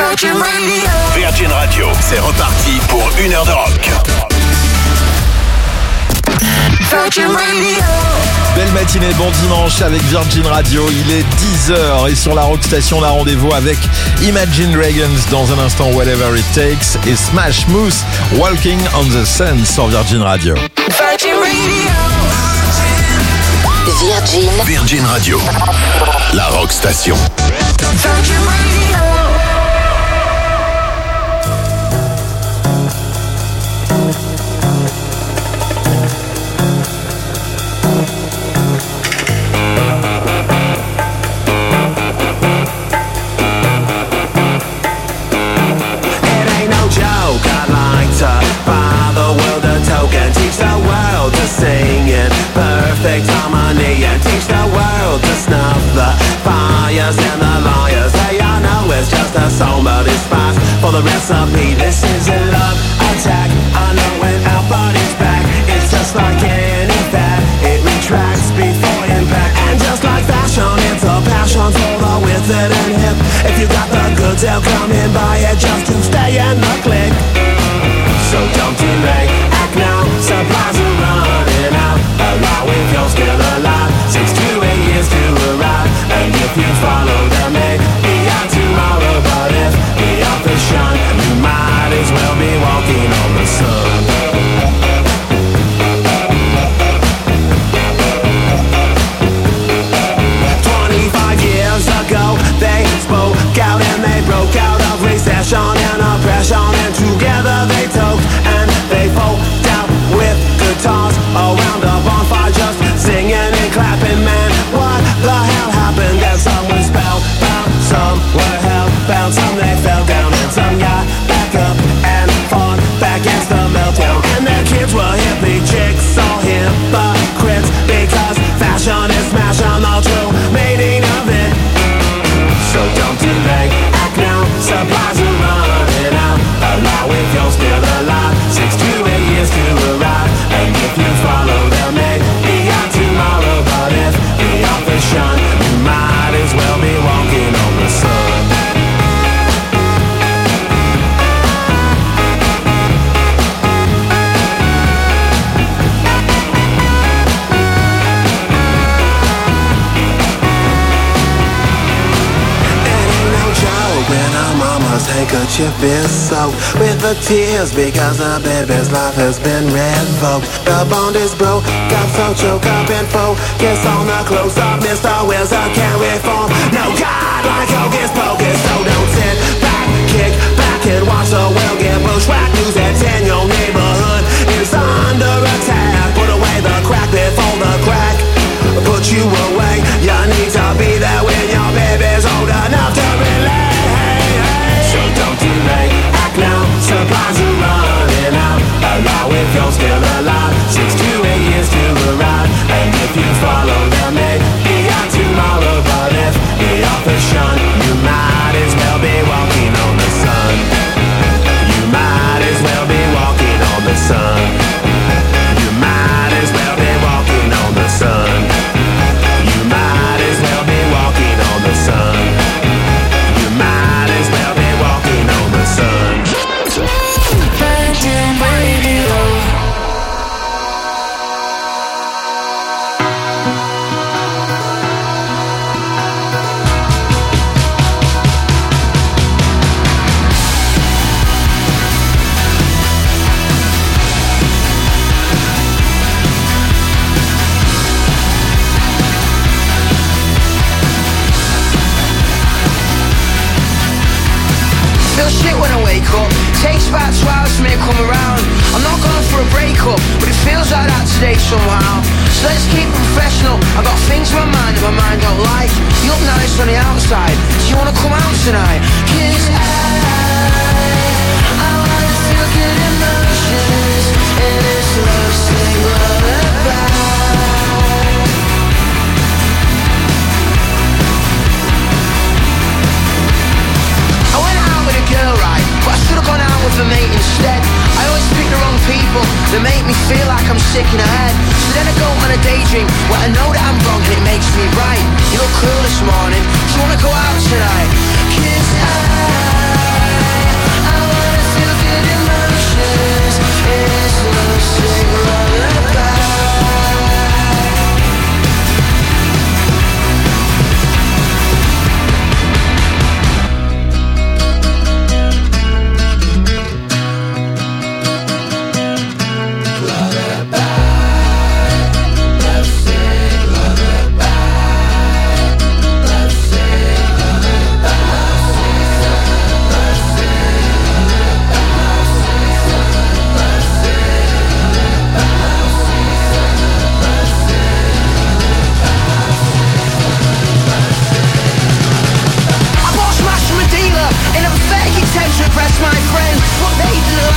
Virgin Radio, c'est reparti pour 1 heure de rock. Virgin Radio. Belle matinée, bon dimanche avec Virgin Radio, il est 10h et sur la Rock Station, on a rendez-vous avec Imagine Dragons dans un instant, Whatever It Takes, et Smash Mouth, Walking on the Sun sur Virgin Radio. Virgin Radio. Virgin Radio, la Rock Station. Virgin Radio. Sing in perfect harmony and teach the world to snuff the fires and the lawyers. Hey, I know it's just a song, but it's spice for the recipe. This is a love attack. I know when our body's back, it's just like any fad. It retracts before impact, and just like fashion, it's a passion for the with it and hip. If you got the goods, they'll come and buy it just to stay in the click. So don't delay, act now, supplies are running out. Allow if you're still alive, 6 to 8 years to arrive. And if you follow them, maybe out tomorrow. But if the author's shun, you might as well be walking on the sun. They spoke out and they broke out of recession and oppression, and together they took and they folked out with guitars around a bonfire, just singing and clapping. Man, what the hell happened? And some were spellbound, some were hellbound, some they fell down, and some got back up and fought back against the meltdown. And their kids were hippie chicks, all hypocrites, because fashion is smashing the true meaning of it. So don't delay, act now, supplies are running out. Allow if you're still alive, 6 to 8 years to arrive. And if you follow them, maybe out tomorrow. But if the author's shun, you might as well be walking on the sun. When our mama's handkerchief is soaked with the tears because the baby's life has been revoked. The bond is broke, got so choked up and focus on the close-up. Mr. Wilson can't reform. No God like Hocus Pocus. So don't sit back, kick back and watch the world get bushwhacked. News that's in your neighborhood is under attack. Put away the crack before the crack put you away. You need to be there when your baby's old enough to relate. So don't delay, act now, supplies are running out. Allow if you're still alive, 6 to 8 years to arrive. And if you follow them, maybe out tomorrow. But if the author's shun, you might as well be walking on the sun. You might as well be walking on the sun. You might as well be walking on the sun. You might as well be walking on the sun. You might as well be walking on the sun. Virgin Radio. Feel shit when I wake up. Takes about 2 hours for me to come around. I'm not going for a breakup, but it feels like that today somehow. So let's keep it professional. I got things in my mind that my mind don't like. You look nice on the outside. Do you wanna come out tonight? 'Cause I wanna feel good emotions in this love sing lullaby. I went out with a girl, right, but I should've gone out with a mate instead. I always pick the wrong people that make me feel like I'm sick in the head. So then I go on a daydream where I know that I'm wrong and it makes me right. You look cool this morning, do you wanna go out tonight? 'Cause I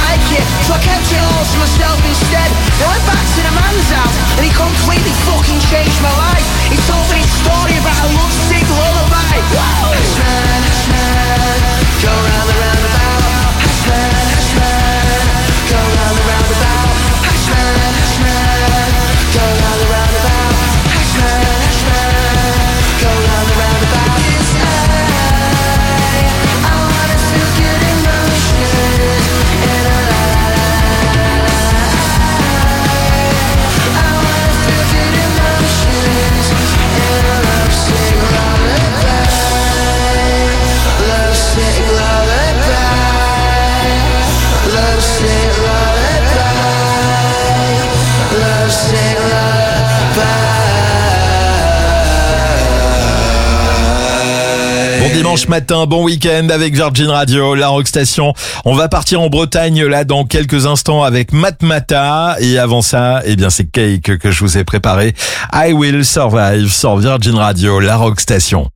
like it, so I kept it all to myself instead. I went back to the man's house, and he completely fucking changed my life. He told me a story about a lovesick lullaby. Hashman, Hashman, go round the roundabout. Hashman, go round the roundabout. Hashman, Hashman, go round the roundabout. Hashman, go round the roundabout. Yes, I wanna feel good emotions in a la la la la. I wanna feel good emotions in a lovesick lullaby. Lovesick lullaby. Lovesick lullaby. Lovesick lullaby. Bon dimanche matin, bon week-end avec Virgin Radio, la Rock Station. On va partir en Bretagne là dans quelques instants avec Matmata. Et avant ça, eh bien c'est Cake que je vous ai préparé. I Will Survive sur Virgin Radio, la Rock Station.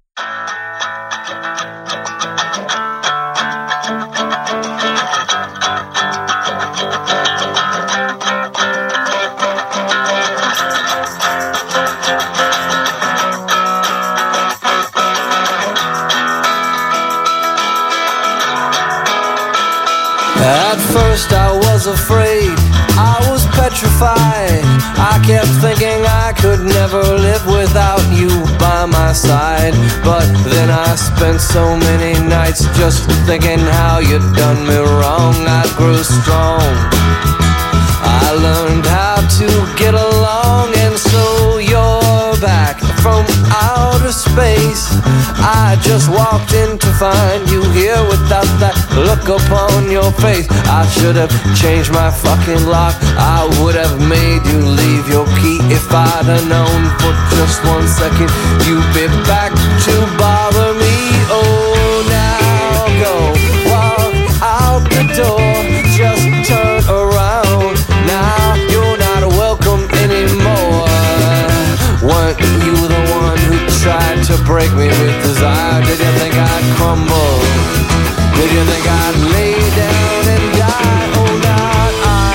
At first I was afraid, I was petrified. I kept thinking I could never live without you by my side. But then I spent so many nights just thinking how you'd done me wrong. I grew strong, I learned how to get along. And so you're back from outer space. I just walked in to find you here without that look upon your face. I should have changed my fucking lock. I would have made you leave your key. If I'd have known for just 1 second you'd be back to bother me. Oh, now go walk out the door, just turn around. Now you're not welcome anymore. Weren't you the one who tried to break me with desire? Did you think I'd crumble? Did you think I'd lay down and die? Oh, not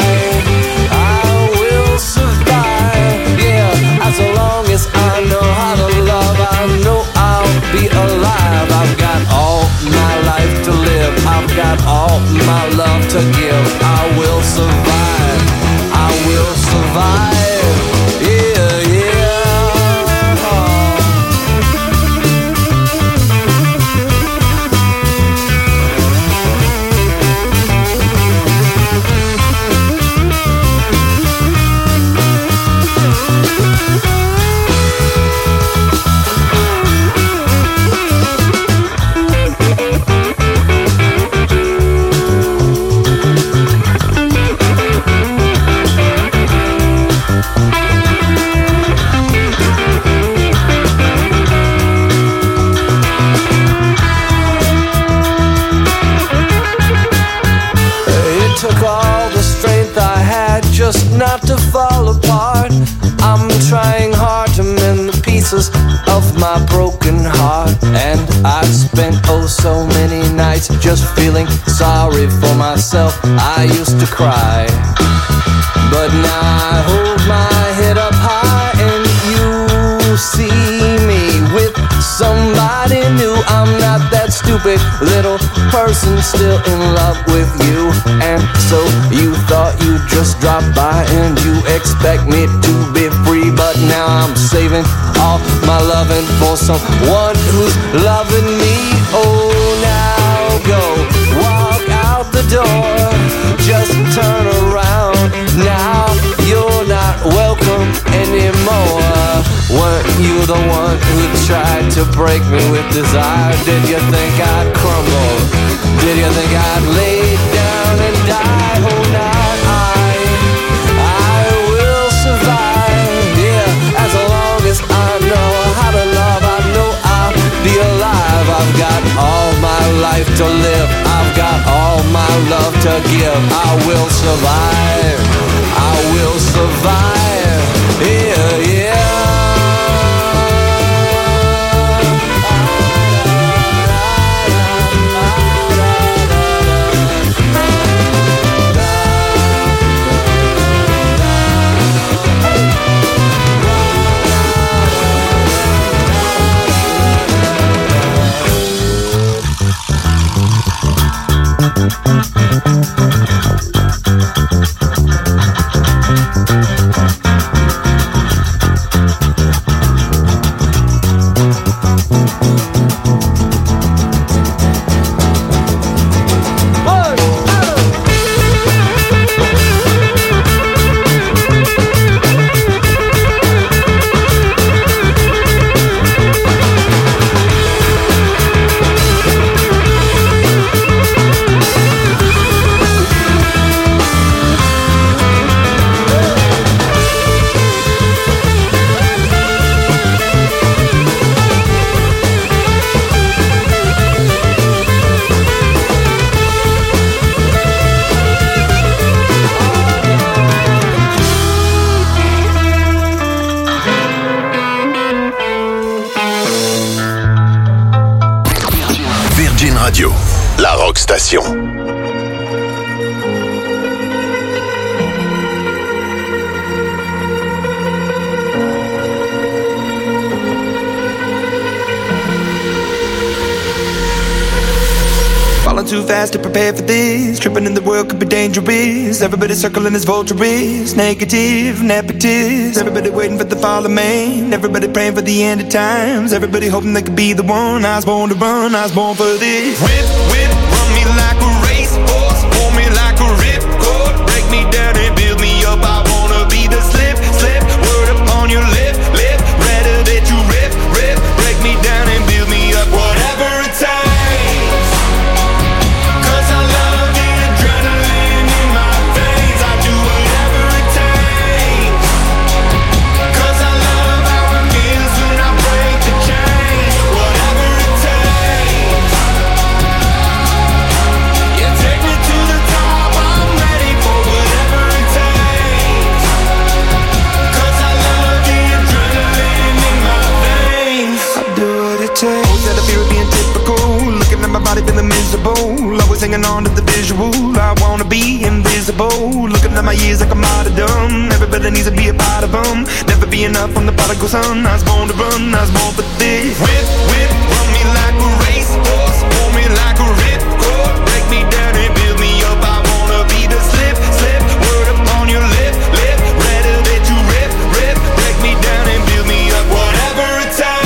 I will survive. Yeah, as long as I know how to love, I know I'll be alive. I've got all my life to live, I've got all my love to give. I will survive, I will survive. Yeah, yeah. Just not to fall apart. I'm trying hard to mend the pieces of my broken heart. And I've spent oh so many nights just feeling sorry for myself. I used to cry, but now I hold my head up high. And you see me with somebody new. I'm not that stupid little person still in love with you. And so you thought you'd just drop by and you expect me to be free. But now I'm saving all my loving for someone who's loving me. Oh, now go walk out the door, just turn around. Now you're not welcome anymore. Weren't you the one who tried to break me with desire? Did you think I'd crumble? Did you think I'd lay down and die? Oh, not I will survive. Yeah, as long as I know how to love, I know I'll be alive. I've got all my life to live, I've got all my love to give. I will survive, I will survive. Yeah, yeah. Virgin Radio, la rock station. Falling too fast to prepare for this. Tripping in the world could be dangerous. Everybody circling as vultures. Negative, nepotist. Everybody waiting for the fall of man. Everybody praying for the end of times. Everybody hoping they could be the one. I was born to run, I was born for this. Whip, whip, run me like a racehorse. Pull me like a ripcord. Break me down and build me up. I wanna be the slip, slip. Word upon your lip, lip. Rather that you rip, rip. Break me down and build me up. Whatever it takes. Feeling miserable, always hanging on to the visual. I wanna be invisible, looking at my years like I'm martyrdom. Everybody needs to be a part of them. Never be enough on the prodigal son. I was born to run, I was born for this. Whip, whip, run me like a racehorse. Pull me like a ripcord. Break me down and build me up. I wanna be the slip, slip. Word upon your lip, lip. Rather that you rip, rip. Break me down and build me up. Whatever it takes.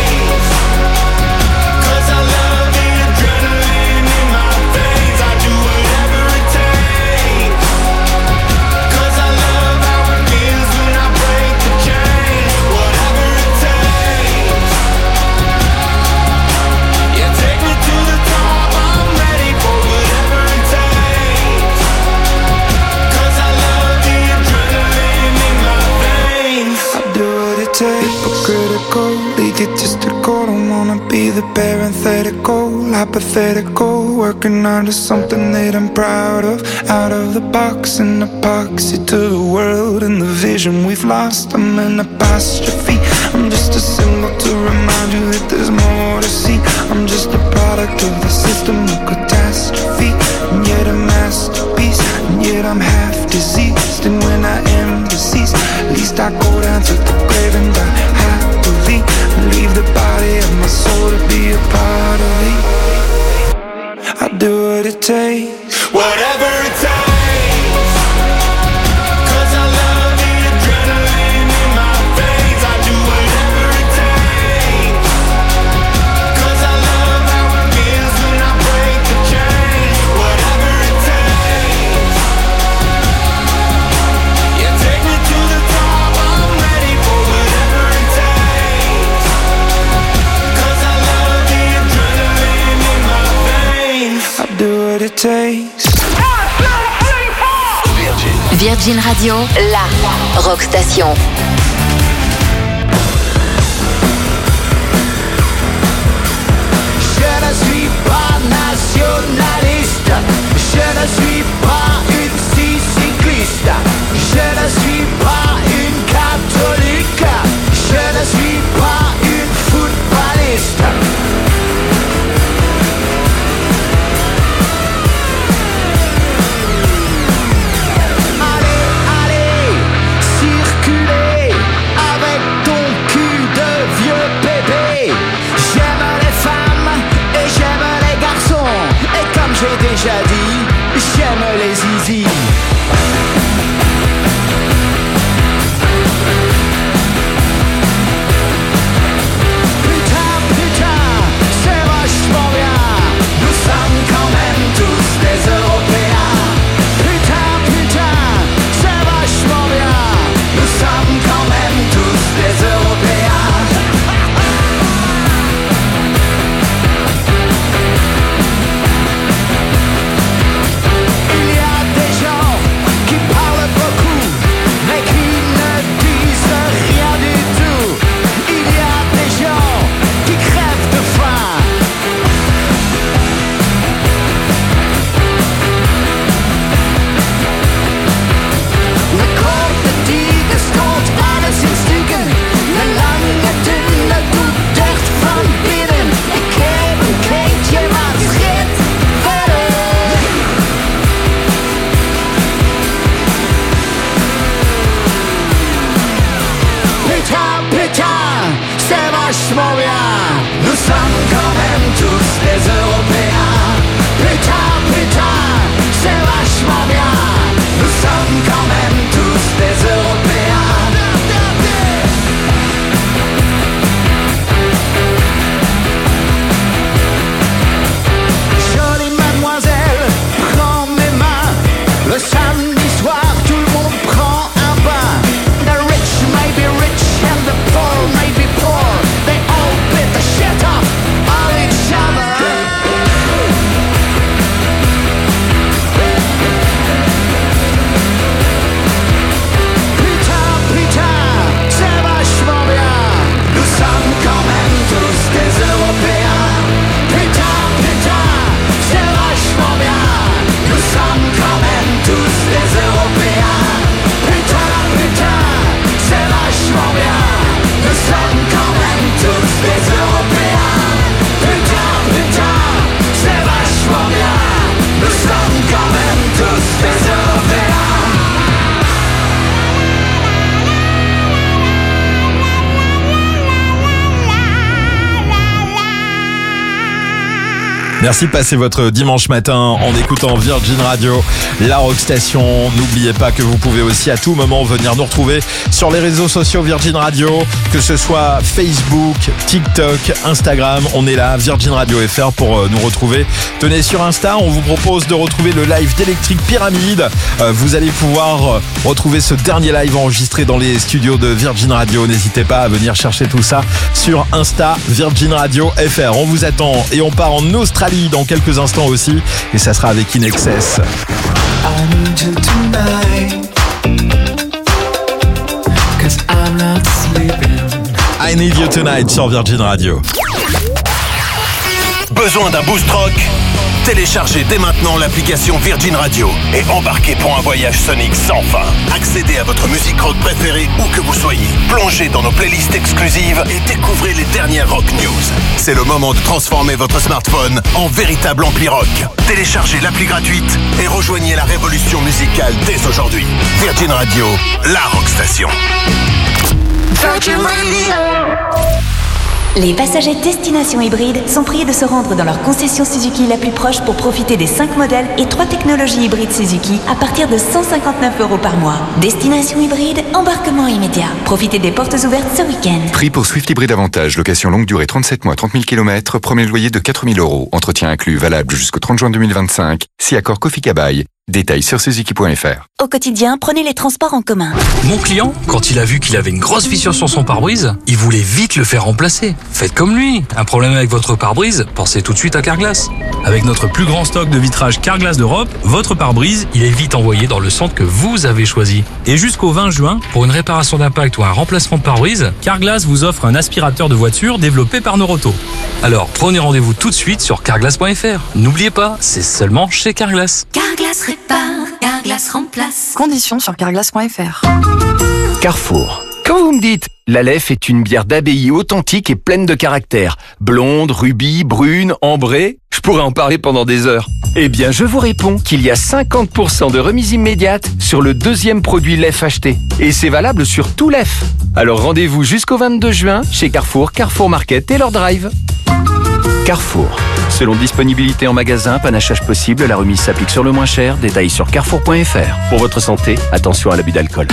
Egotistical, don't wanna be the parenthetical, hypothetical, working on to something that I'm proud of. Out of the box, an epoxy to the world and the vision we've lost. I'm an apostrophe, I'm just a symbol to remind you that there's more to see. I'm just a product of the system of catastrophe, and yet a masterpiece, and yet I'm half diseased. And when I am deceased, at least I go down to the grave and die happily. Leave the body of my soul to be a part of me. I'll do what it takes, whatever it takes. Virgin Radio, la rock station. Je ne suis pas nationaliste, je ne suis pas une cycliste, je ne suis pas une catholique, je ne suis pas une footballiste. Allez, allez, circulez, Merci de passer votre dimanche matin en écoutant Virgin Radio, la Rockstation. N'oubliez pas que vous pouvez aussi à tout moment venir nous retrouver sur les réseaux sociaux Virgin Radio, que ce soit Facebook, TikTok, Instagram. On est là, Virgin Radio FR pour nous retrouver. Tenez, sur Insta, on vous propose de retrouver le live d'Electric Pyramid. Vous allez pouvoir retrouver ce dernier live enregistré dans les studios de Virgin Radio. N'hésitez pas à venir chercher tout ça sur Insta, Virgin Radio FR. On vous attend et on part en Australie dans quelques instants aussi, et ça sera avec In Excess. I Need You Tonight sur Virgin Radio. Besoin d'un boost rock? Téléchargez dès maintenant l'application Virgin Radio et embarquez pour un voyage sonique sans fin. Accédez à votre musique rock préférée où que vous soyez. Plongez dans nos playlists exclusives et découvrez les dernières rock news. C'est le moment de transformer votre smartphone en véritable ampli rock. Téléchargez l'appli gratuite et rejoignez la révolution musicale dès aujourd'hui. Virgin Radio, la rockstation. Virgin Radio. Les passagers destination hybride sont priés de se rendre dans leur concession Suzuki la plus proche pour profiter des 5 modèles et 3 technologies hybrides Suzuki à partir de 159 € par mois. Destination hybride, embarquement immédiat. Profitez des portes ouvertes ce week-end. Prix pour Swift Hybride Avantage, location longue durée 37 mois, 30 000 km, premier loyer de 4 000 €. Entretien inclus, valable jusqu'au 30 juin 2025. Si accord Kofi Kabaï. Détails sur Suzuki.fr. Au quotidien, prenez les transports en commun. Mon client, quand il a vu qu'il avait une grosse fissure sur son pare-brise, il voulait vite le faire remplacer. Faites comme lui. Un problème avec votre pare-brise, pensez tout de suite à Carglass. Avec notre plus grand stock de vitrage Carglass d'Europe, votre pare-brise, il est vite envoyé dans le centre que vous avez choisi. Et jusqu'au 20 juin, pour une réparation d'impact ou un remplacement de pare-brise, Carglass vous offre un aspirateur de voiture développé par Noroto. Alors, prenez rendez-vous tout de suite sur Carglass.fr. N'oubliez pas, c'est seulement chez Carglass. Carglass répare, Carglass remplace. Conditions sur Carglass.fr. Carrefour. Quand vous me dites « La Leffe est une bière d'abbaye authentique et pleine de caractère, blonde, rubis, brune, ambrée », je pourrais en parler pendant des heures. Eh bien, je vous réponds qu'il y a 50% de remise immédiate sur le deuxième produit Leffe acheté. Et c'est valable sur tout Leffe. Alors rendez-vous jusqu'au 22 juin chez Carrefour, Carrefour Market et leur drive. Carrefour. Selon disponibilité en magasin, panachage possible, la remise s'applique sur le moins cher. Détails sur carrefour.fr. Pour votre santé, attention à l'abus d'alcool.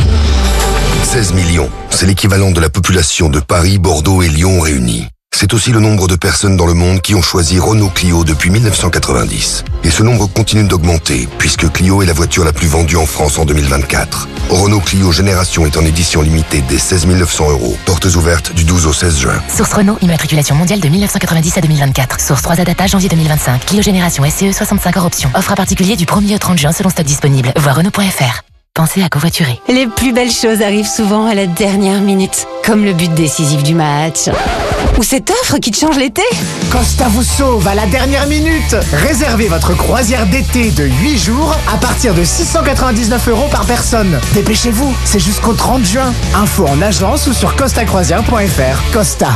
16 millions, c'est l'équivalent de la population de Paris, Bordeaux et Lyon réunis. C'est aussi le nombre de personnes dans le monde qui ont choisi Renault Clio depuis 1990. Et ce nombre continue d'augmenter, puisque Clio est la voiture la plus vendue en France en 2024. Renault Clio Génération est en édition limitée dès 16 900 €. Portes ouvertes du 12 au 16 juin. Source Renault, immatriculation mondiale de 1990 à 2024. Source 3 Adata, janvier 2025. Clio Génération SCE 65 hors option. Offre à particulier du 1er au 30 juin selon stock disponible. Voir Renault.fr. Pensez à covoiturer. Les plus belles choses arrivent souvent à la dernière minute, comme le but décisif du match. Ou cette offre qui te change l'été. Costa vous sauve à la dernière minute. Réservez votre croisière d'été de 8 jours à partir de 699 € par personne. Dépêchez-vous, c'est jusqu'au 30 juin. Info en agence ou sur costacroisière.fr. Costa.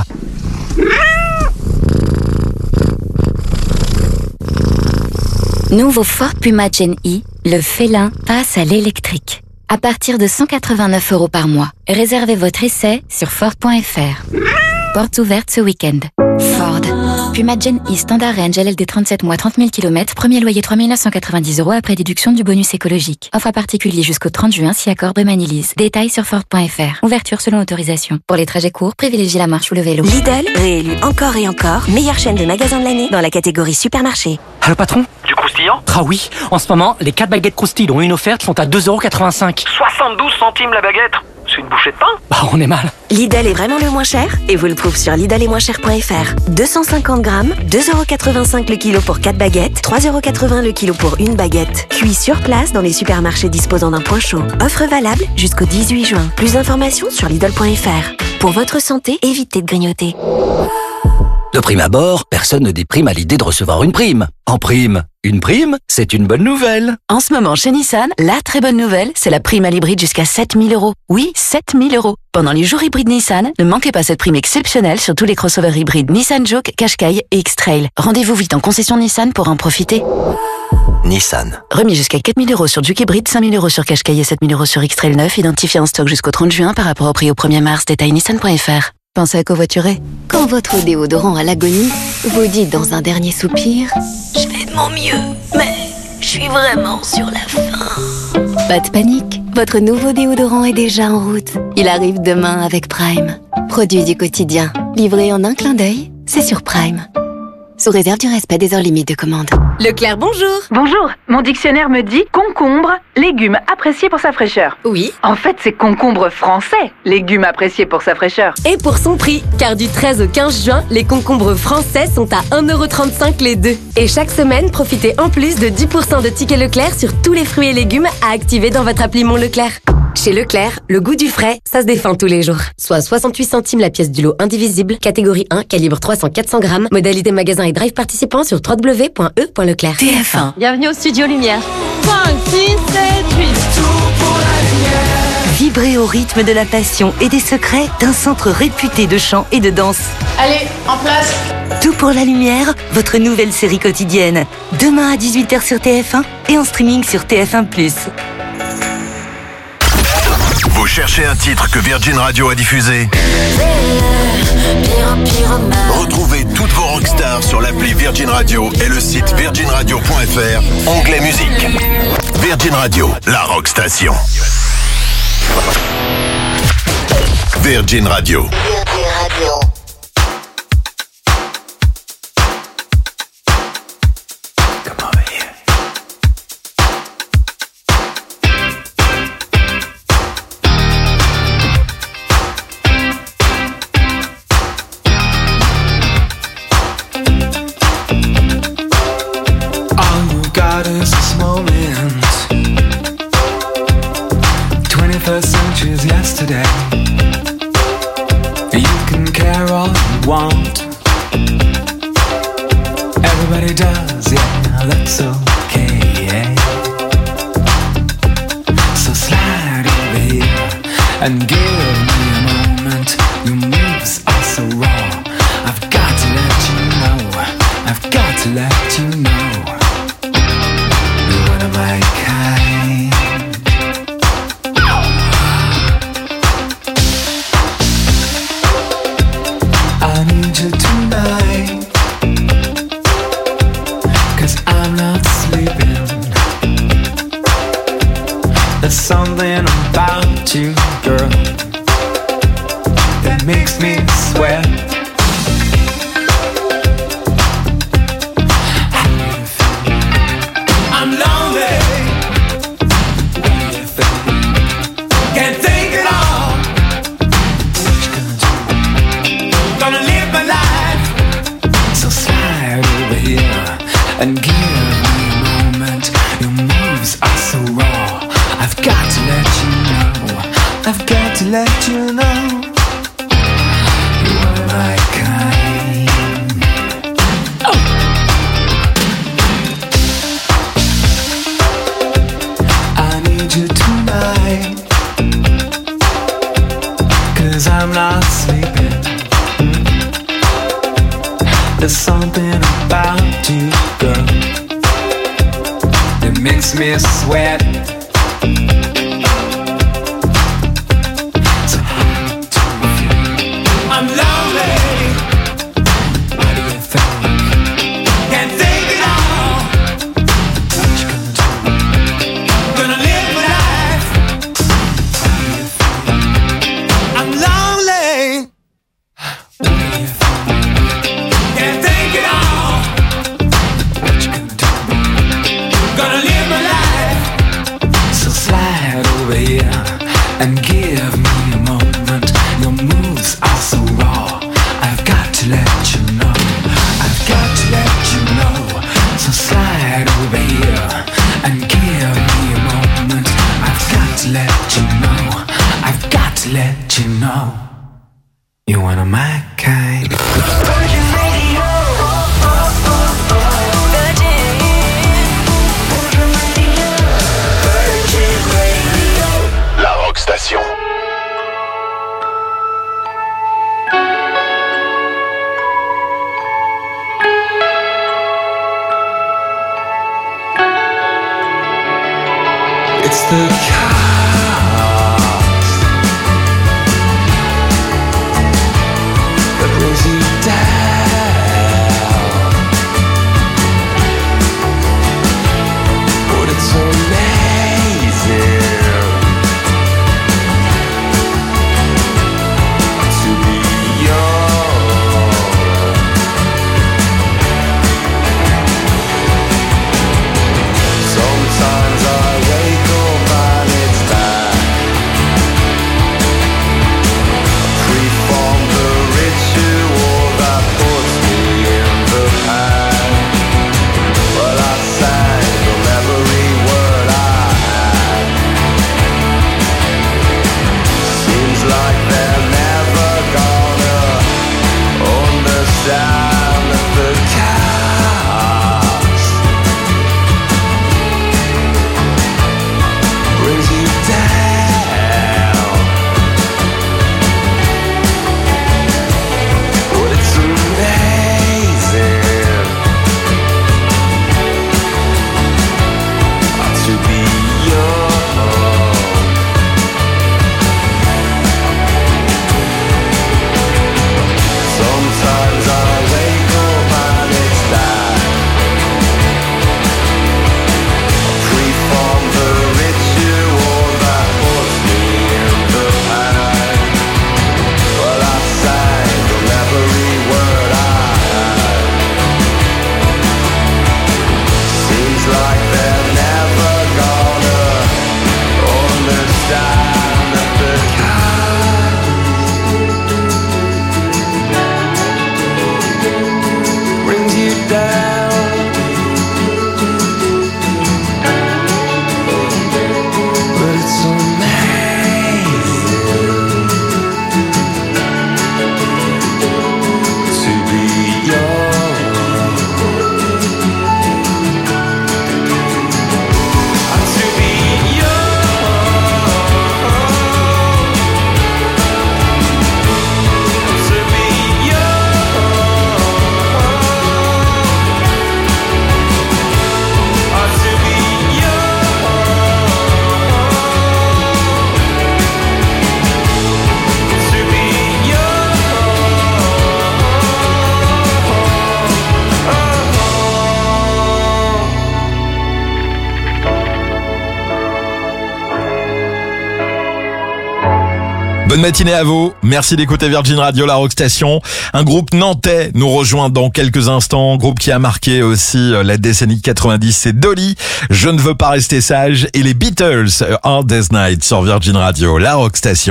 Nouveau Ford Puma Gen E, le félin passe à l'électrique. À partir de 189 € par mois. Réservez votre essai sur Ford.fr. Portes ouvertes ce week-end. Ford. Puma Gen E Standard Range LLD 37 mois 30 000 km. Premier loyer 3 990 € après déduction du bonus écologique. Offre à particulier jusqu'au 30 juin si accord Manilise. Détails sur Ford.fr. Ouverture selon autorisation. Pour les trajets courts, privilégiez la marche ou le vélo. Lidl, réélu encore et encore, meilleure chaîne de magasins de l'année dans la catégorie supermarché. Allô patron? Du croustillant? Ah oui, en ce moment, les 4 baguettes croustilles dont une offerte sont à 2,85 €. 72 centimes la baguette? C'est une bouchée de pain? Bah on est mal. Lidl est vraiment le moins cher et vous le trouvez sur lidletmoincher.fr. 250 grammes, 2,85 € le kilo pour 4 baguettes, 3,80 € le kilo pour une baguette. Cuit sur place dans les supermarchés disposant d'un point chaud. Offre valable jusqu'au 18 juin. Plus d'informations sur lidl.fr. Pour votre santé, évitez de grignoter. De prime abord, personne ne déprime à l'idée de recevoir une prime. En prime, une prime, c'est une bonne nouvelle. En ce moment, chez Nissan, la très bonne nouvelle, c'est la prime à l'hybride jusqu'à 7 000 €. Oui, 7 000 €. Pendant les jours hybrides Nissan, ne manquez pas cette prime exceptionnelle sur tous les crossovers hybrides Nissan Juke, Qashqai et X-Trail. Rendez-vous vite en concession Nissan pour en profiter. Nissan. Remis jusqu'à 4 000 € sur Juke hybride, 5 000 € sur Qashqai et 7 000 € sur X-Trail 9, identifié en stock jusqu'au 30 juin par rapport au prix au 1er mars. Détail nissan.fr. pensez à covoiturer. Quand votre déodorant à l'agonie vous dit dans un dernier soupir « Je fais de mon mieux, mais je suis vraiment sur la fin ». Pas de panique, votre nouveau déodorant est déjà en route. Il arrive demain avec Prime. Produit du quotidien, livré en un clin d'œil, c'est sur Prime. Sous réserve du respect des heures limites de commande. Leclerc, bonjour. Bonjour, mon dictionnaire me dit concombre, légume apprécié pour sa fraîcheur. Oui. En fait, c'est concombre français, légume apprécié pour sa fraîcheur. Et pour son prix, car du 13 au 15 juin, les concombres français sont à 1,35€ les deux. Et chaque semaine, profitez en plus de 10% de tickets Leclerc sur tous les fruits et légumes à activer dans votre appli Mon Leclerc. Chez Leclerc, le goût du frais, ça se défend tous les jours. Soit 68 centimes la pièce du lot indivisible, catégorie 1, calibre 300-400 grammes, modalité magasin et drive participant sur www.e.leclerc. TF1. Bienvenue au Studio Lumière. 5, 6, 7, 8. Tout pour la lumière. Vibrez au rythme de la passion et des secrets d'un centre réputé de chant et de danse. Allez, en place. Tout pour la lumière, votre nouvelle série quotidienne. Demain à 18h sur TF1 et en streaming sur TF1+. Vous cherchez un titre que Virgin Radio a diffusé? Retrouvez toutes vos rockstars sur l'appli Virgin Radio et le site virginradio.fr, onglet musique. Virgin Radio, la rock station. Virgin Radio. Yesterday, you can care all you want. Everybody does, yeah, that's okay. So slide over here and give me a moment. Your moves are so raw. I've got to let you know. I've got to let you know. You're one of my kind. I need you tonight, 'cause I'm not sleeping. There's something about you, girl, that makes me sweat. I'm lonely. What do you think? Can't think at all. Gonna live my life. So slide over here and give me a moment. Your moves are so raw. I've got to let you know. I've got to let you know. You are my kind. Oh. I need you tonight, 'cause I'm not sleeping. There's something about you, girl, that makes me sweat. So I'm lonely. What do you think? Can't think at all. What you gonna do? Gonna live my life. What do you think? I'm lonely. What do you think? Can't think at all. What you gonna do? Gonna live my life. So slide over here and give me a moment. Your moves are so raw. I've got to let you know. I've got to let you know. So slide over here and give me a moment. I've got to let you know. I've got to let you know. You're one of my kind. La rock station. It's the chaos. Bonne matinée à vous. Merci d'écouter Virgin Radio, la Rock Station. Un groupe nantais nous rejoint dans quelques instants. Groupe qui a marqué aussi la décennie 90. C'est Dolly, Je ne veux pas rester sage. Et les Beatles, Hard Day's Night sur Virgin Radio, la Rock Station.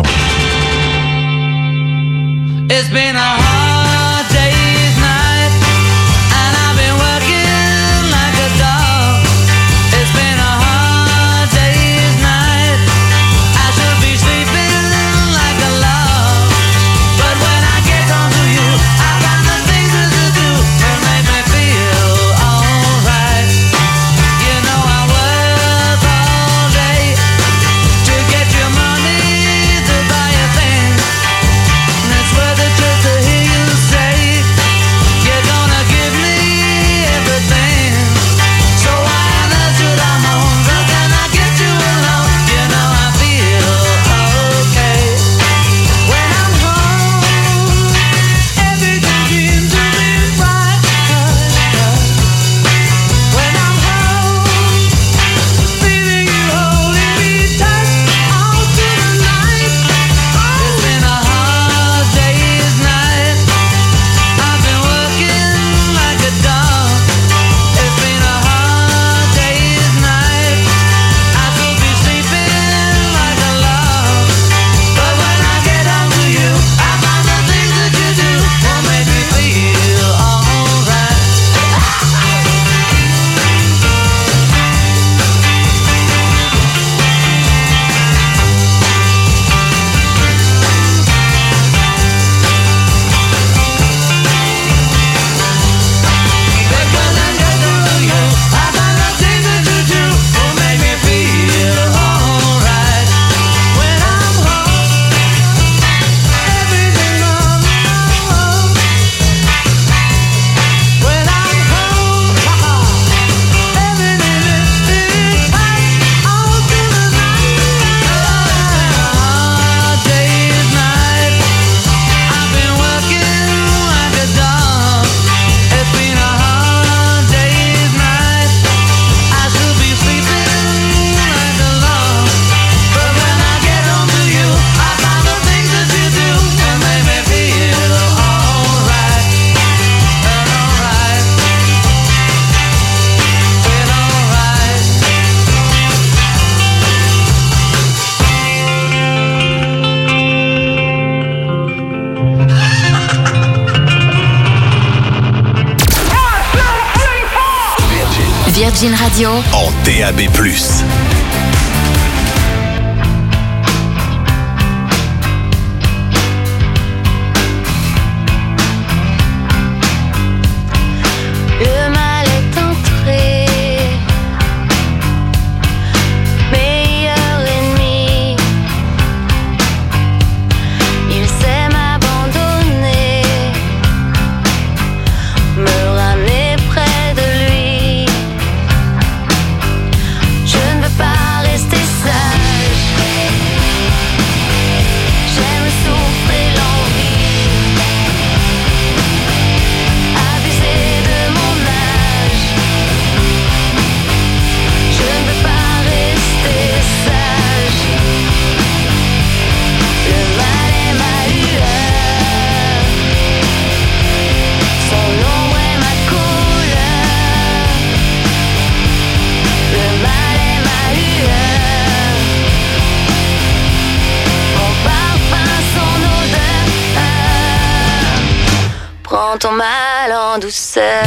It's been a hard day's night, and I've been working like a dog. It's been a hard day's night, I should be sleeping like a log. But when I get home to you, I find the things that you do that make me feel alright. You know I work all day to get your money to buy your things. It's worth it just to hear you say you're gonna give me everything. So why on earth should I moan? How can I get you alone? You know I feel okay when I'm home. Everything seems to be right. When I'm home, feeling you holding me tight all through the night. It's been a hard day's night, I've been working like a dog. It's been a hard day's night, I could be sleeping like a log. But when I get home to you, I find the things that you do will make me feel alright. Because I get through you, I find the things that you do will make me feel alright. When I'm home, everything on home. When I'm home, everything is tight all through the night. Hard day's night, I've been working like a dog. It's been a hard day's night, I should be sleeping like a log. But when I get home to you, I find the things that you do that make me feel alright. Feel alright. Feel alright. Virgin Radio, En DAB+. Le mal est entré, meilleur ennemi. Il sait m'abandonner, me ramener près de lui. Je ne veux pas rester ton mal en douceur.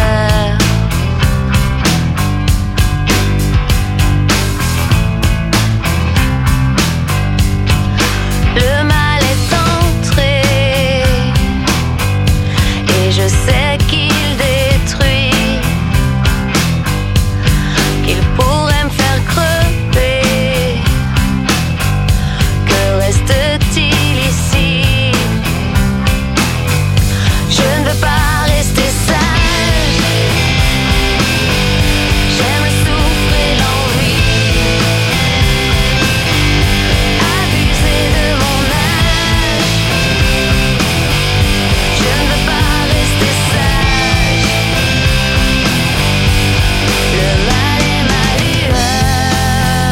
Le mal est entré et je sais qu'il détruit, qu'il pourrait me faire crever. Que reste-t-il ici? Je ne veux pas rester sage. J'aimerais souffrir l'envie, abuser de mon âge. Je ne veux pas rester sage. Le mal est ma lueur,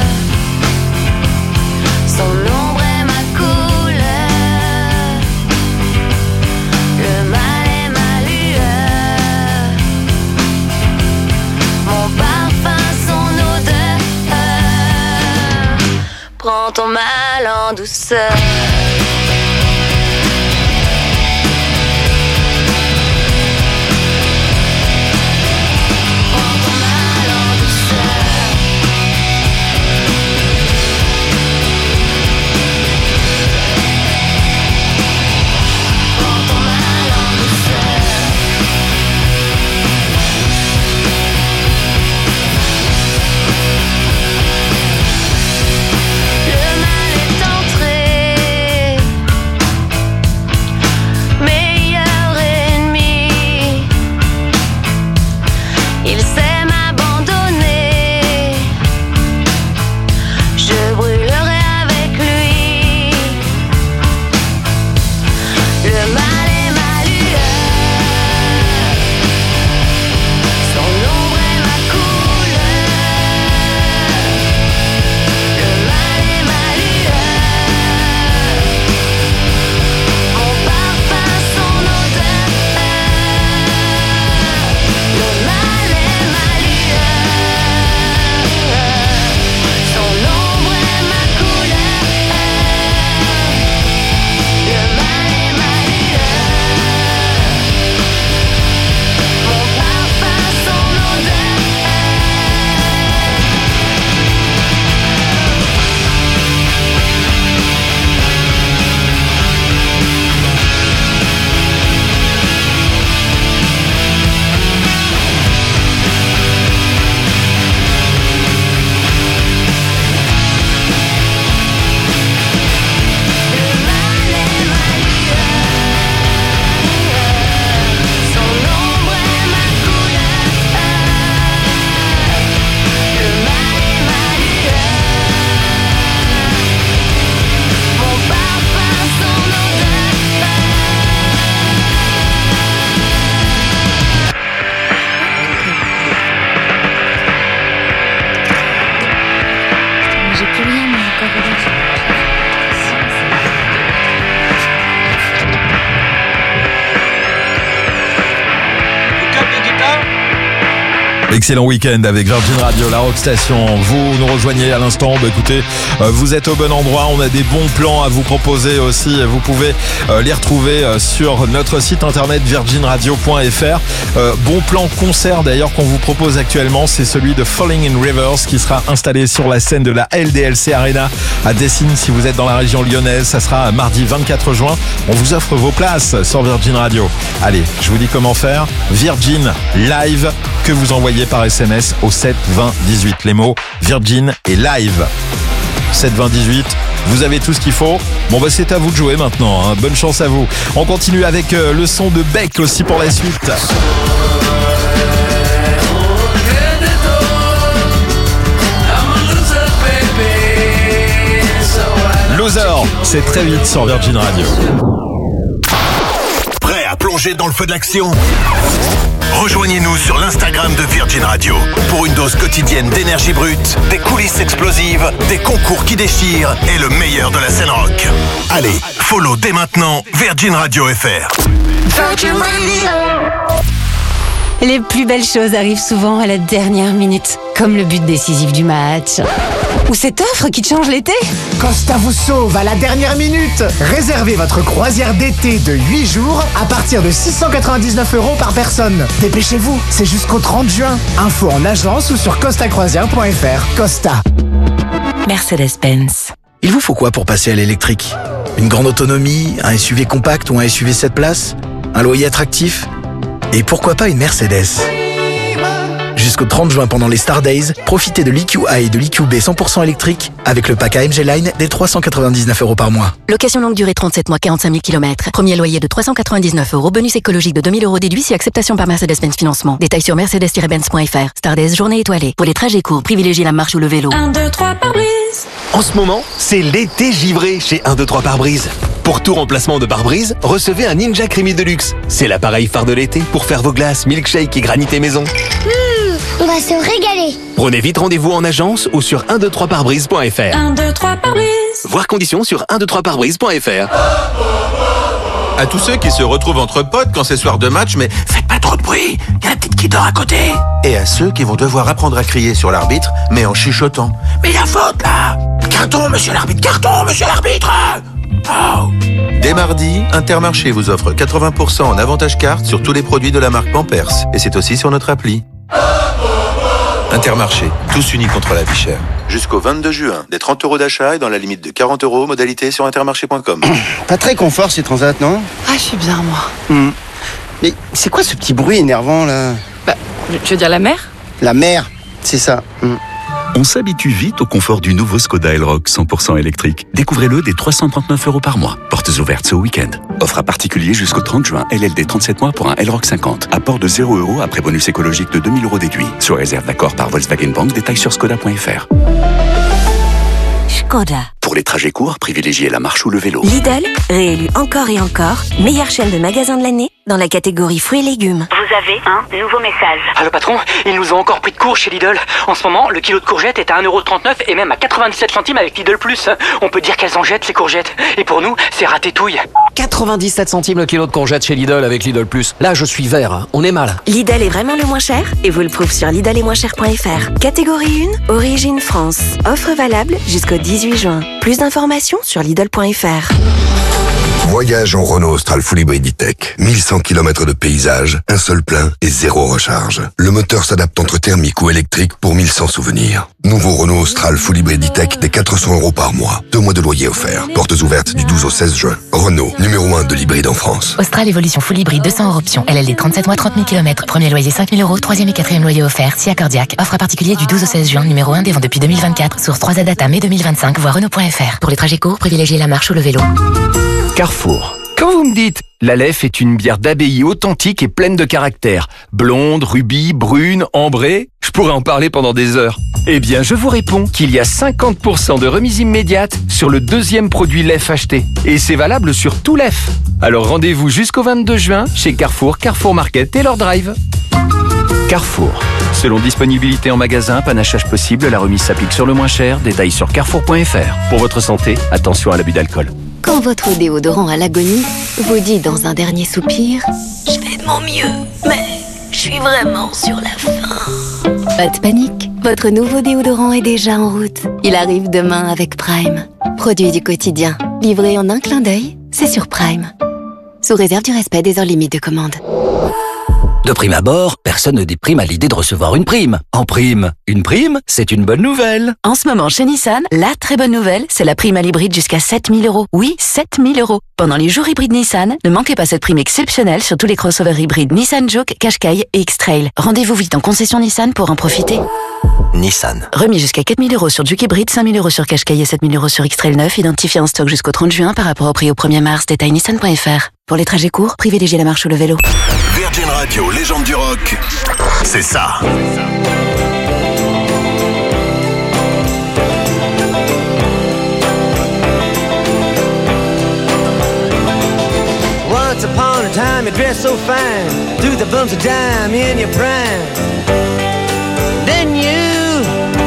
son ombre est ma couleur. Le mal est ma lueur, mon parfum, son odeur. Prends ton mal en douceur. Prends ton mal en douceur. Prends ton mal en douceur. Le mal est entré, meilleur ennemi. Il sait m'abandonner, je brûlerai avec lui. Le mal est ma lueur, son ombre est ma couleur. Le mal est ma lueur, mon parfum, son odeur. Le mal est ma lueur, son ombre est ma couleur. Le mal est ma lueur, mon parfum, son odeur. Son ombre est ma couleur. Le mal est ma lueur, mon parfum, son odeur. J'ai plus rien, mais encore Excellent week-end avec Virgin Radio, la Rock Station. Vous nous rejoignez à l'instant. Écoutez, vous êtes au bon endroit. On a des bons plans à vous proposer aussi. Vous pouvez les retrouver sur notre site internet virginradio.fr. Bon plan concert d'ailleurs qu'on vous propose actuellement, c'est celui de Falling in Rivers qui sera installé sur la scène de la LDLC Arena à Dessines. Si vous êtes dans la région lyonnaise, ça sera mardi 24 juin. On vous offre vos places sur Virgin Radio. Allez, je vous dis comment faire. Virgin Live, que vous envoyez par SMS au 7 20 18. Les mots Virgin et Live. 7 20 18. Vous avez tout ce qu'il faut. Bon bah c'est à vous de jouer maintenant, hein. Bonne chance à vous. On continue avec le son de Beck aussi pour la suite. Loser, c'est très vite sur Virgin Radio. Prêt à plonger dans le feu de l'action? Rejoignez-nous sur l'Instagram de Virgin Radio pour une dose quotidienne d'énergie brute, des coulisses explosives, des concours qui déchirent et le meilleur de la scène rock. Allez, follow dès maintenant Virgin Radio FR. Virgin Radio. Les plus belles choses arrivent souvent à la dernière minute, comme le but décisif du match. Ou cette offre qui te change l'été. Costa vous sauve à la dernière minute. Réservez votre croisière d'été de 8 jours à partir de 699 € par personne. Dépêchez-vous, c'est jusqu'au 30 juin. Info en agence ou sur costacroisière.fr. Costa. Mercedes-Benz. Il vous faut quoi pour passer à l'électrique? Une grande autonomie, un SUV compact ou un SUV 7 places? Un loyer attractif? Et pourquoi pas une Mercedes? Jusqu'au 30 juin pendant les Star Days, profitez de l'EQA et de l'EQB 100% électrique avec le pack AMG Line dès 399 € par mois. Location longue durée 37 mois, 45 000 km. Premier loyer de 399 €. Bonus écologique de 2000 € déduit si acceptation par Mercedes-Benz Financement. Détails sur mercedes-benz.fr. Star Days, journée étoilée. Pour les trajets courts, privilégiez la marche ou le vélo. 1, 2, 3 pare-brise. En ce moment, c'est l'été givré chez 1, 2, 3 pare-brise. Pour tout remplacement de pare-brise, recevez un Ninja Creamy Deluxe. C'est l'appareil phare de l'été pour faire vos glaces, milkshake et granité maison. On va se régaler. Prenez vite rendez-vous en agence ou sur 123pare-brise.fr. 1, 2, 3 pare-brise. Voir conditions sur 123pare-brise.fr. À tous ceux qui se retrouvent entre potes quand c'est soir de match, mais faites pas trop de bruit, il y a la petite qui dort à côté. Et à ceux qui vont devoir apprendre à crier sur l'arbitre, mais en chuchotant. Mais la faute là! Carton, monsieur l'arbitre, carton, monsieur l'arbitre! Oh. Dès mardi, Intermarché vous offre 80% en avantage carte sur tous les produits de la marque Pampers. Et c'est aussi sur notre appli. Intermarché, tous unis contre la vie chère. Jusqu'au 22 juin, des 30 € d'achat et dans la limite de 40 €, modalité sur intermarché.com. Pas très confort ces transats, non? Ah, je suis bien, moi. Mais c'est quoi ce petit bruit énervant, là? Tu veux dire la mer? La mer, c'est ça. On s'habitue vite au confort du nouveau Skoda Elroq 100% électrique. Découvrez-le dès 339 € par mois. Portes ouvertes ce week-end. Offre à particulier jusqu'au 30 juin. LLD 37 mois pour un Elroq 50. Apport de 0 € après bonus écologique de 2000 € déduit. Sur réserve d'accord par Volkswagen Bank. Détails sur skoda.fr. Skoda. Pour les trajets courts, privilégiez la marche ou le vélo. Lidl, réélu encore et encore, meilleure chaîne de magasins de l'année dans la catégorie fruits et légumes. Vous avez un nouveau message. Ah, le patron, ils nous ont encore pris de court chez Lidl. En ce moment, le kilo de courgettes est à 1,39 € et même à 97 centimes avec Lidl Plus. On peut dire qu'elles en jettent, ces courgettes. Et pour nous, c'est ratétouille. 97 centimes le kilo de courgettes chez Lidl avec Lidl Plus. Là, je suis vert, hein. On est mal. Lidl est vraiment le moins cher et vous le prouve sur lidl-et-moins-cher.fr. Catégorie 1, origine France. Offre valable jusqu'au 18 juin. Plus d'informations sur lidl.fr. Voyage en Renault Austral Full Hybrid E-Tech. 1100 km de paysage, un seul plein et 0 recharge. Le moteur s'adapte entre thermique ou électrique pour 1100 souvenirs. Nouveau Renault Austral Full Hybrid E-Tech des 400 € par mois. 2 mois de loyer offert. Portes ouvertes du 12 au 16 juin. Renault, numéro 1 de l'hybride en France. Austral Evolution Full Hybrid 200 € option. LLD 37 mois, 30 000 km. Premier loyer 5 000 €. Troisième et quatrième loyer offert. Si accordiaque. Offre à particulier du 12 au 16 juin. Numéro 1 des ventes depuis 2024. Source 3 Data mai 2025. Voir Renault.fr. Pour les trajets courts, privilégiez la marche ou le vélo. Carrefour. Quand vous me dites l'Aleph est une bière d'abbaye authentique et pleine de caractère, blonde, rubis, brune, ambrée, je pourrais en parler pendant des heures. Eh bien, je vous réponds qu'il y a 50% de remise immédiate sur le deuxième produit Lef acheté. Et c'est valable sur tout Lef. Alors rendez-vous jusqu'au 22 juin chez Carrefour, Carrefour Market et leur drive. Carrefour. Selon disponibilité en magasin, panachage possible, la remise s'applique sur le moins cher. Détails sur carrefour.fr. Pour votre santé, attention à l'abus d'alcool. Quand votre déodorant à l'agonie vous dit dans un dernier soupir « Je fais de mon mieux, mais je suis vraiment sur la fin ». Pas de panique, votre nouveau déodorant est déjà en route. Il arrive demain avec Prime. Produit du quotidien, livré en un clin d'œil, c'est sur Prime. Sous réserve du respect des heures limites de commande. De prime abord, personne ne déprime à l'idée de recevoir une prime. En prime, une prime, c'est une bonne nouvelle. En ce moment, chez Nissan, la très bonne nouvelle, c'est la prime à l'hybride jusqu'à 7 000 €. Oui, 7 000 €. Pendant les jours hybrides Nissan, ne manquez pas cette prime exceptionnelle sur tous les crossovers hybrides Nissan Juke, Qashqai et X-Trail. Rendez-vous vite en concession Nissan pour en profiter. Nissan. Remis jusqu'à 4 000 € sur Juke hybride, 5 000 € sur Qashqai et 7 000 € sur X-Trail 9, identifié en stock jusqu'au 30 juin par rapport au prix au 1er mars. Détail nissan.fr. Pour les trajets courts, privilégiez la marche ou le vélo. Virgin Radio, légende du rock, c'est ça. Once upon a time you dressed so fine, threw the bumps of dime in your prime. Then you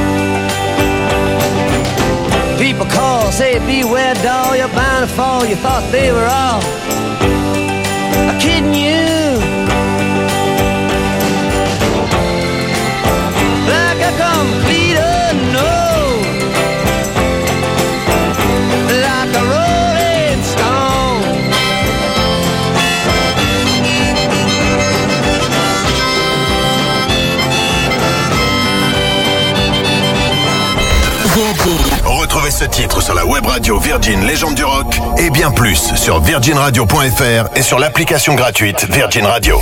people call, say beware doll, you're bound to fall. You thought they were all kidding you. complete unknown, like a rolling stone. Retrouvez ce titre sur la web radio Virgin Légende du Rock et bien plus sur virginradio.fr et sur l'application gratuite Virgin Radio.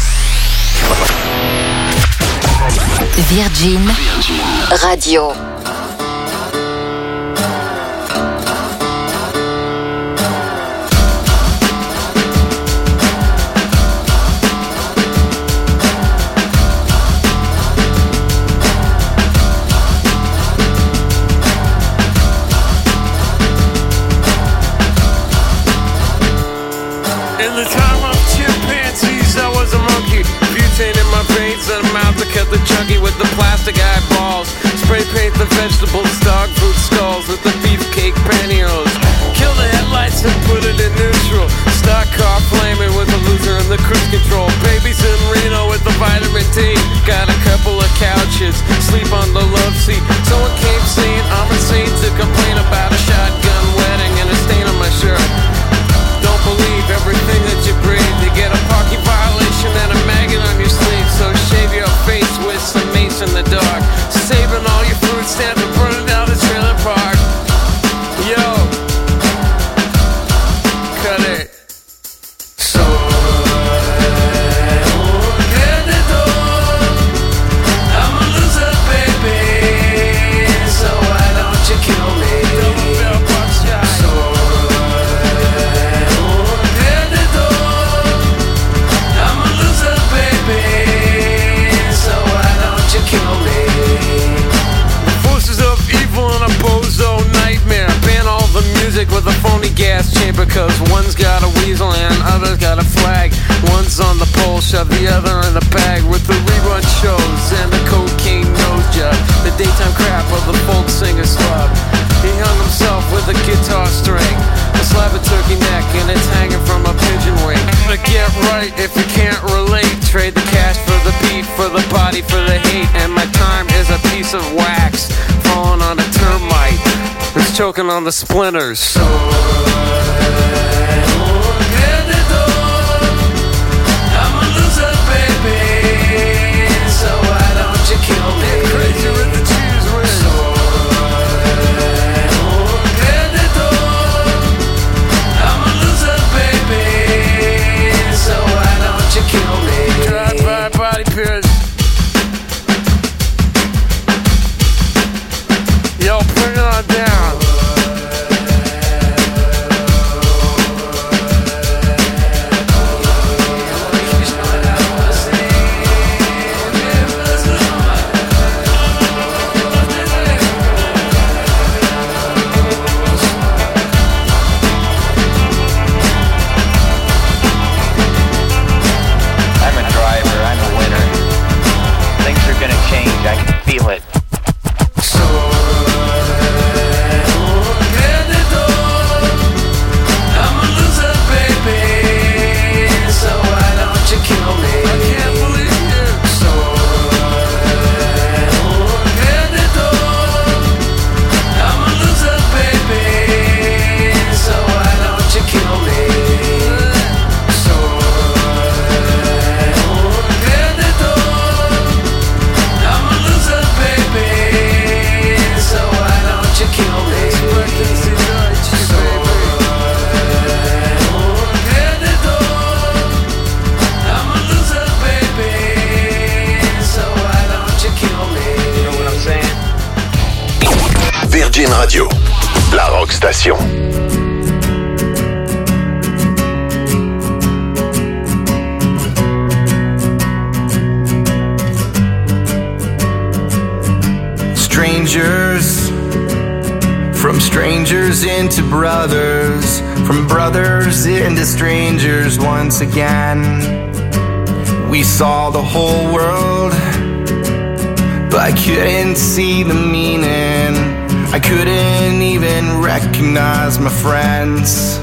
Virgin Radio. Cut the chunky with the plastic eyeballs. Spray paint the vegetables, dog food skulls with the beefcake pantyhose. Kill the headlights and put it in neutral. Stock car flaming with the loser and the cruise control. Babies in Reno with the vitamin D. Got a couple of couches, sleep on the love seat. Someone came saying I'm insane to complain about a shotgun wedding and a stain on my shirt. Don't believe everything that you breathe. You get a parking violation and a maggot on your sleeve. So shave your face with some mace in the dark. Saving all your food stamps and burning down the trailer park. Yo, cut it. I'm a loser, baby. So why don't you kill me? With a phony gas chamber, cause one's got a weasel and other's got a flag. One's on the pole, shove the other in a bag. With the rerun shows and the cocaine nose job, the daytime crap of the folk singer slub. He hung himself with a guitar string, a slab of turkey neck, and it's hanging from a pigeon wing. But get right if you can't relate. Trade the cash for the beat, for the body, for the hate. And my time is a piece of wax falling on a termite. It's choking on the splinters. I'm a loser, baby. So why don't you kill me? Crazy with the cheese whiz. I'm a loser, baby. So why don't you kill me? Drive-by body pierce. Yo, bring it on down. I can feel it. I'm a loser, baby. So why don't you kill me? I can't believe you. I'm a loser, baby. So why don't you kill me? Virgin Radio, la rock station. Strangers, from strangers into brothers, from brothers into strangers once again. We saw the whole world, but I couldn't see the meaning. I couldn't even recognize my friends.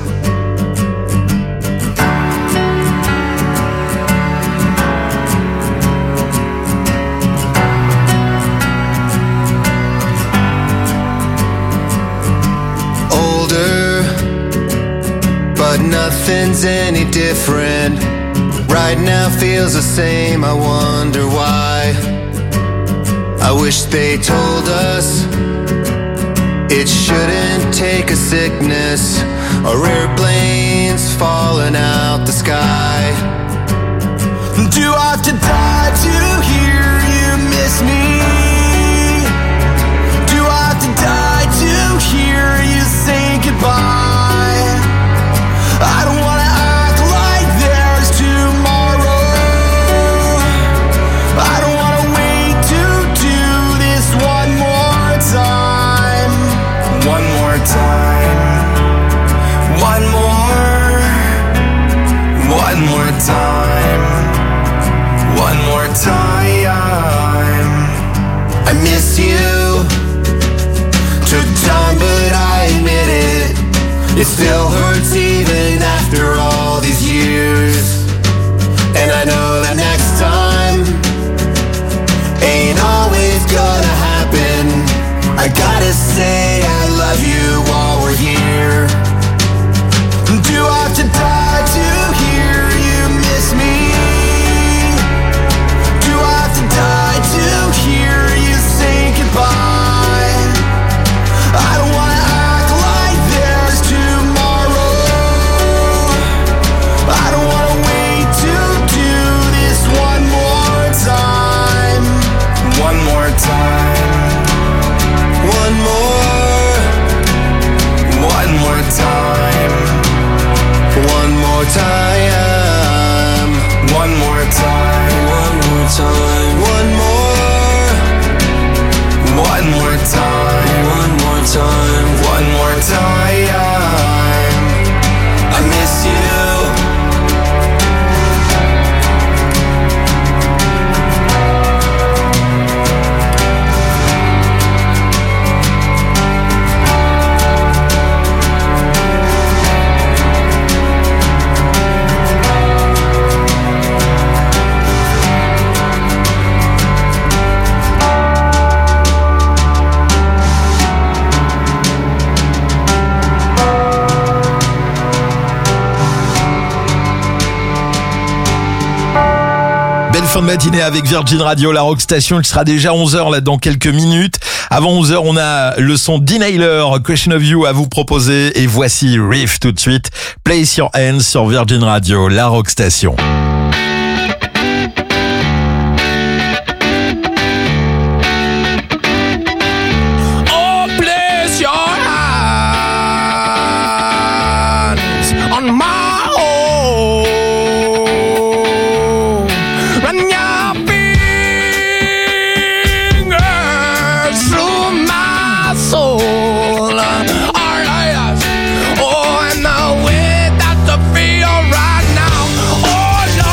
nothing's any different. Right now feels the same, I wonder why. I wish they told us it shouldn't take a sickness or airplanes falling out the sky. Do I have to die to hear you miss me? Do I have to die to hear you say goodbye? I don't wanna act like there's tomorrow. I don't wanna wait to do this one more time. One more time. One more. One more time. One more time. I miss you. Took time, but I admit it. It still hurts even after all these years. And I know that next time ain't always gonna happen. I gotta say I love you while we're here. Do I have to die to hear you miss me? Do I have to die to hear you say goodbye? I don't wanna act like there's tomorrow. I don't wanna wait to do this one more time. One more time. One more. One more time. One more time. One more time. One more time. One more. One more time. One more time. One more time. I miss you. Fin de matinée avec Virgin Radio, la Rock Station. Il sera déjà 11h là dans quelques minutes. Avant 11h, on a le son d'Inhaler, Question of You à vous proposer. Et voici Riff tout de suite. Place Your Hands sur Virgin Radio, la Rock Station. Oh, place your hands on my right now. Oh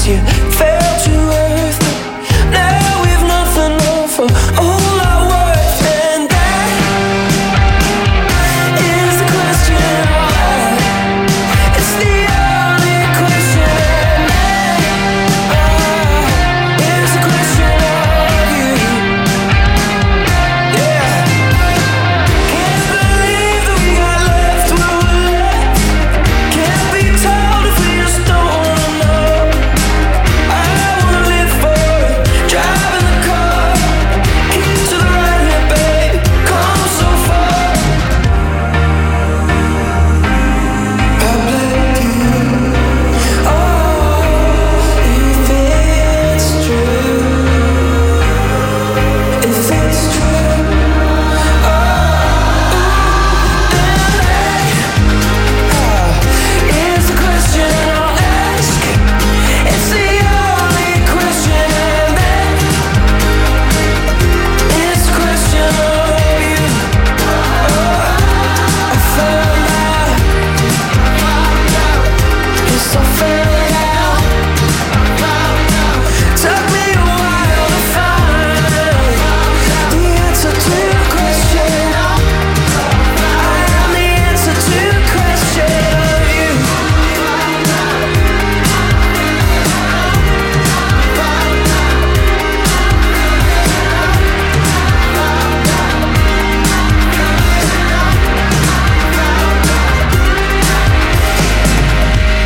you